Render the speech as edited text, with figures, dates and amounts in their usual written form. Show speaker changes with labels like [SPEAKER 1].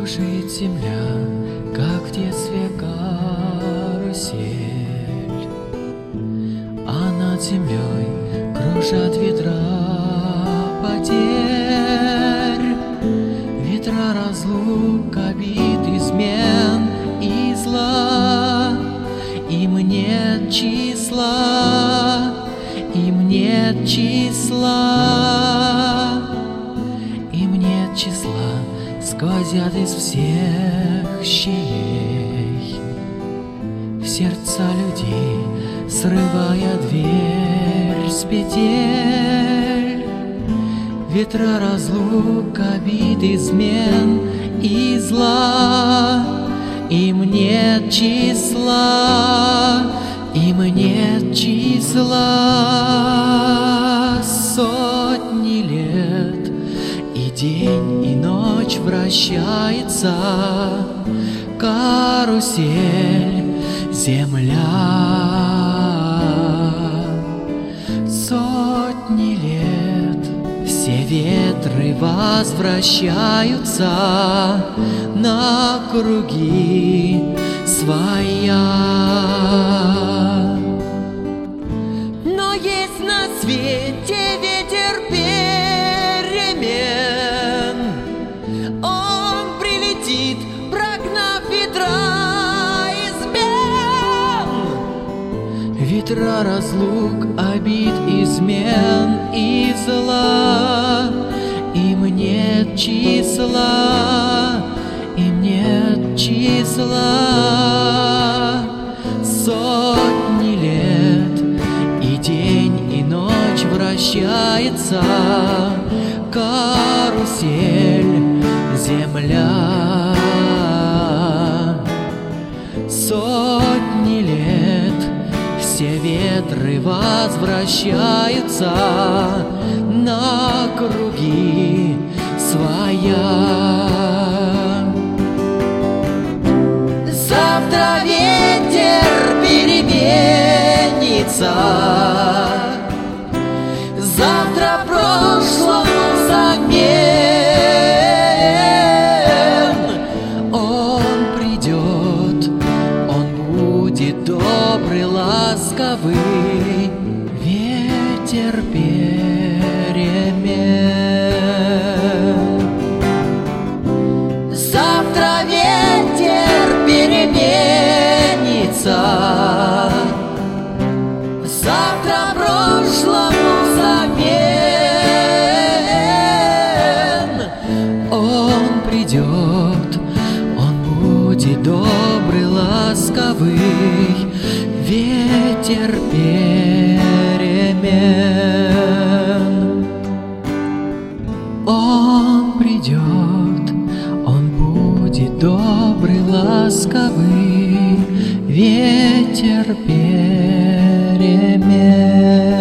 [SPEAKER 1] Кружит земля, как в детстве карусель, а над землей кружат ветра потерь, ветра разлук, обид, измен и зла. Им нет числа, им нет числа, им нет числа. Сквозят из всех щелей в сердца людей, срывая дверь с петель. Ветра разлук, обид, измен и зла. Им нет числа, им нет числа. Сотни лет и день, и ночь вращается карусель земля. Сотни лет все ветры возвращаются на круги своя. Но есть на свете ветер перемен. Он прилетит, прогнав ветра измен. Ветра разлук, обид, измен и зла. Им нет числа, им нет числа. Сотни лет и день, и ночь вращается карусель земля. Сотни лет все ветры возвращаются на круги своя. Завтра ветер переменится, завтра прошлому замен. Он придет, он будет добрый, ласковый, ветер перемен. Завтра ветер переменится, завтра прошлому замен. Он придет, он будет добрый, ласковый, ветер перемен. Он придет, он будет добрый, ласковый, ветер перемен.